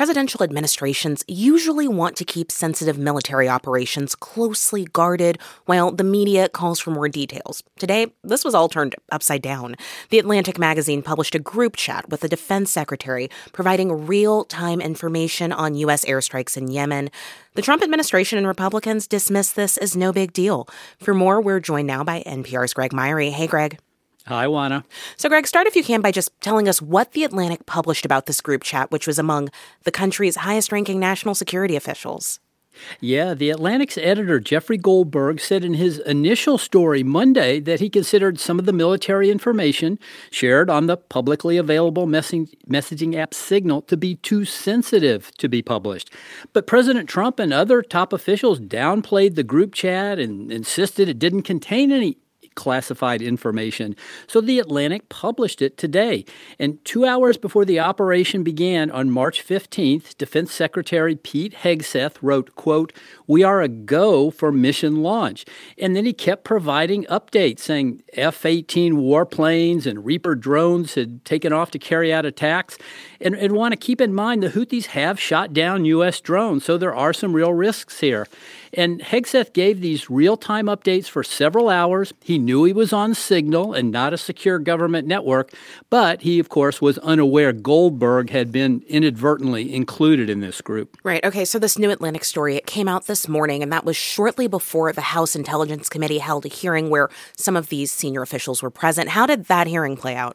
presidential administrations usually want to keep sensitive military operations closely guarded, while the media calls for more details. Today, this was all turned upside down. The Atlantic magazine published a group chat with the defense secretary providing real-time information on U.S. airstrikes in Yemen. The Trump administration and Republicans dismiss this as no big deal. For more, we're joined now by NPR's Greg Myrie. Hey, Greg. Hi, Juana. So, Greg, start if you can by just telling us what The Atlantic published about this group chat, which was among the country's highest-ranking national security officials. Yeah, The Atlantic's editor, Jeffrey Goldberg, said in his initial story Monday that he considered some of the military information shared on the publicly available messaging app Signal to be too sensitive to be published. But President Trump and other top officials downplayed the group chat and insisted it didn't contain any classified information. So The Atlantic published it today. And 2 hours before the operation began on March 15th, Defense Secretary Pete Hegseth wrote, quote, "We are a go for mission launch." And then he kept providing updates saying F-18 warplanes and Reaper drones had taken off to carry out attacks. And want to keep in mind the Houthis have shot down U.S. drones, so there are some real risks here. And Hegseth gave these real-time updates for several hours. He knew he was on Signal and not a secure government network, but he, of course, was unaware Goldberg had been inadvertently included in this group. Right. Okay, so this new Atlantic story, it came out this morning, and that was shortly before the House Intelligence Committee held a hearing where some of these senior officials were present. How did that hearing play out?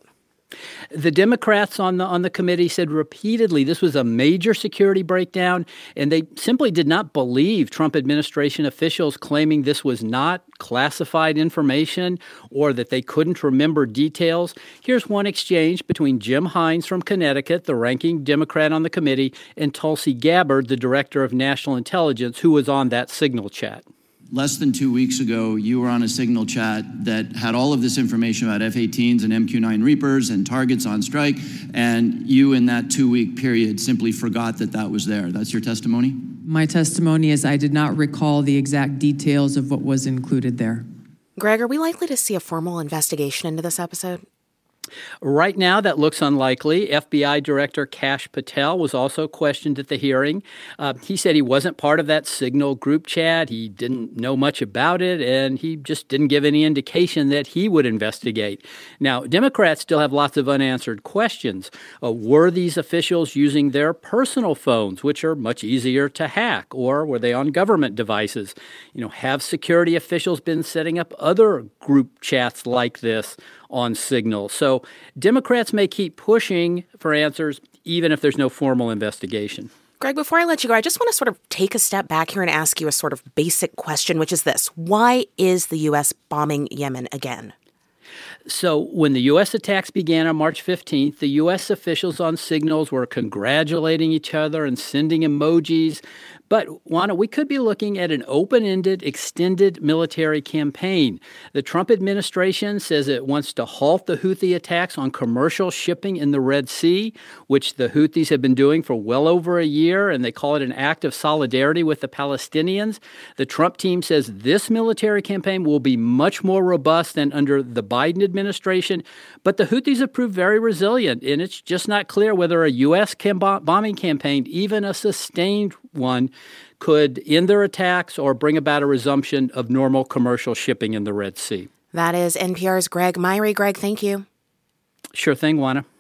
The Democrats on the committee said repeatedly this was a major security breakdown, and they simply did not believe Trump administration officials claiming this was not classified information or that they couldn't remember details. Here's one exchange between Jim Hines from Connecticut, the ranking Democrat on the committee, and Tulsi Gabbard, the director of national intelligence, who was on that Signal chat. Less than 2 weeks ago, you were on a Signal chat that had all of this information about F-18s and MQ-9 Reapers and targets on strike, and you in that 2-week period simply forgot that was there. That's your testimony? My testimony is I did not recall the exact details of what was included there. Greg, are we likely to see a formal investigation into this episode? Right now, that looks unlikely. FBI Director Kash Patel was also questioned at the hearing. He said he wasn't part of that Signal group chat. He didn't know much about it, and he just didn't give any indication that he would investigate. Now, Democrats still have lots of unanswered questions. Were these officials using their personal phones, which are much easier to hack, or were they on government devices? Have security officials been setting up other group chats like this on Signal? So Democrats may keep pushing for answers even if there's no formal investigation. Greg, before I let you go, I just want to sort of take a step back here and ask you a sort of basic question, which is this. Why is the U.S. bombing Yemen again? So when the U.S. attacks began on March 15th, the U.S. officials on Signals were congratulating each other and sending emojis. But, Juana, we could be looking at an open-ended, extended military campaign. The Trump administration says it wants to halt the Houthi attacks on commercial shipping in the Red Sea, which the Houthis have been doing for well over a year, and they call it an act of solidarity with the Palestinians. The Trump team says this military campaign will be much more robust than under the Biden administration, but the Houthis have proved very resilient, and it's just not clear whether a U.S. bombing campaign, even a sustained one, could end their attacks or bring about a resumption of normal commercial shipping in the Red Sea. That is NPR's Greg Myrie. Greg, thank you. Sure thing, Juana.